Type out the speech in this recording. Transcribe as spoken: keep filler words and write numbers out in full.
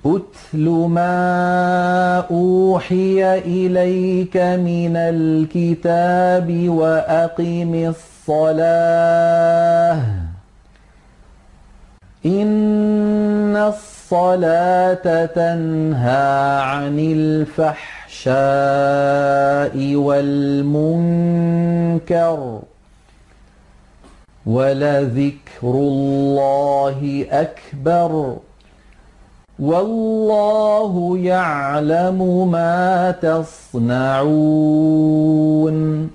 أُتْلُ مَا أُوحِيَ إِلَيْكَ مِنَ الْكِتَابِ وَأَقِمِ الصَّلَاةَ إِنَّ الصَّلَاةَ تَنْهَىٰ عَنِ الْفَحْشَاءِ وَالْمُنكَرِ ۗ وَلَذِكْرُ اللَّهِ أَكْبَرُ ۗ وَاللَّهُ يَعْلَمُ مَا تَصْنَعُونَ